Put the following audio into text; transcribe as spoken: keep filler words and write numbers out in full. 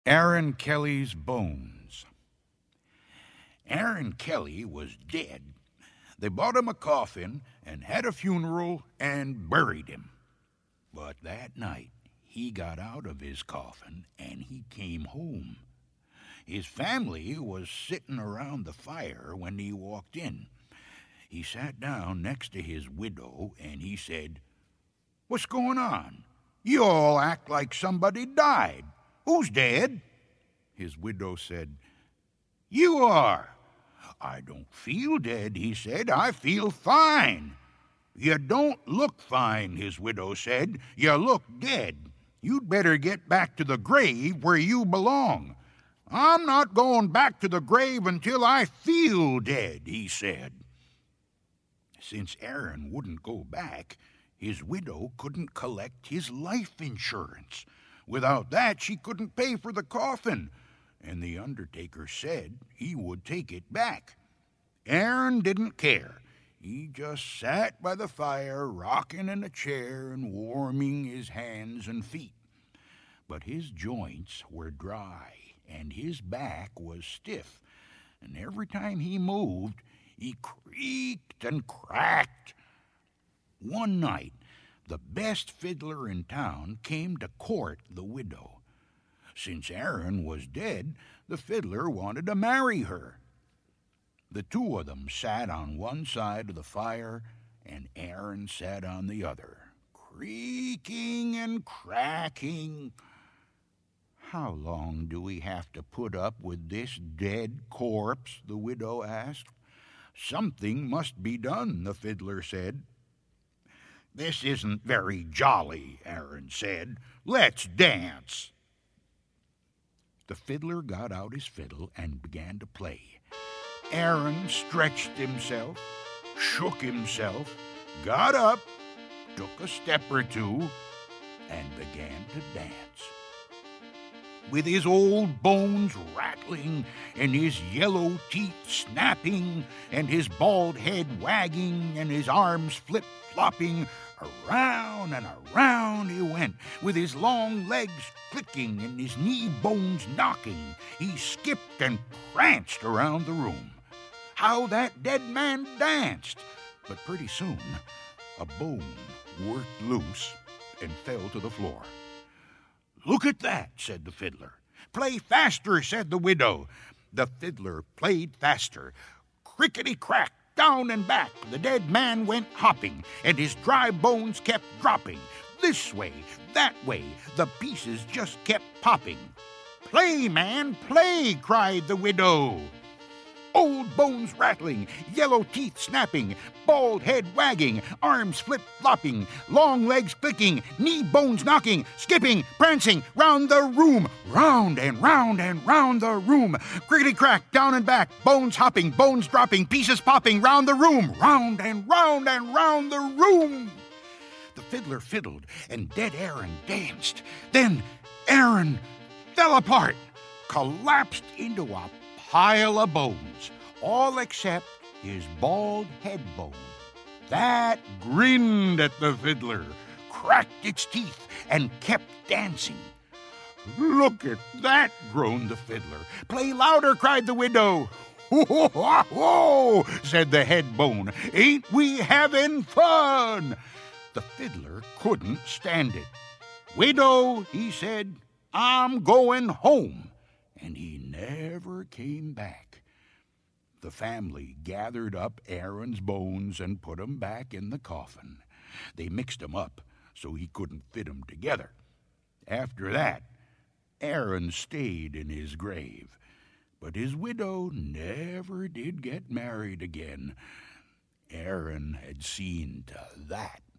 Aaron Kelly's bones. Aaron Kelly was dead. They bought him a coffin and had a funeral and buried him. But that night, he got out of his coffin and he came home. His family was sitting around the fire when he walked in. He sat down next to his widow and he said, "What's going on? You all act like somebody died. Who's dead?" His widow said, "You are." "I don't feel dead," he said. "I feel fine." "You don't look fine," his widow said. "You look dead. You'd better get back to the grave where you belong." "I'm not going back to the grave until I feel dead," he said. Since Aaron wouldn't go back, his widow couldn't collect his life insurance. Without that, she couldn't pay for the coffin, and the undertaker said he would take it back. Aaron didn't care. He just sat by the fire, rocking in a chair and warming his hands and feet. But his joints were dry, and his back was stiff, and every time he moved, he creaked and cracked. One night, the best fiddler in town came to court the widow. Since Aaron was dead, the fiddler wanted to marry her. The two of them sat on one side of the fire, and Aaron sat on the other, creaking and cracking. "How long do we have to put up with this dead corpse?" the widow asked. "Something must be done," the fiddler said. "This isn't very jolly," Aaron said. "Let's dance." The fiddler got out his fiddle and began to play. Aaron stretched himself, shook himself, got up, took a step or two, and began to dance. With his old bones rattling, and his yellow teeth snapping, and his bald head wagging, and his arms flip-flopping, around and around he went, with his long legs clicking and his knee bones knocking. He skipped and pranced around the room. How that dead man danced! But pretty soon, a bone worked loose and fell to the floor. "Look at that," said the fiddler. "Play faster," said the widow. The fiddler played faster. Crickety-crack, down and back, the dead man went hopping, and his dry bones kept dropping. This way, that way, the pieces just kept popping. "Play, man, play," cried the widow. Old bones rattling, yellow teeth snapping, bald head wagging, arms flip-flopping, long legs clicking, knee bones knocking, skipping, prancing, round the room, round and round and round the room, crickety-crack, down and back, bones hopping, bones dropping, pieces popping, round the room, round and round and round the room. The fiddler fiddled, and dead Aaron danced. Then Aaron fell apart, collapsed into a pile of bones, all except his bald head bone. That grinned at the fiddler, cracked its teeth, and kept dancing. "Look at that," groaned the fiddler. "Play louder," cried the widow. "Ho, ho, ho, ho," said the head bone. "Ain't we having fun?" The fiddler couldn't stand it. "Widow," he said, "I'm going home." And he never came back. The family gathered up Aaron's bones and put 'em back in the coffin. They mixed 'em up so he couldn't fit 'em together. After that, Aaron stayed in his grave, but his widow never did get married again. Aaron had seen to that.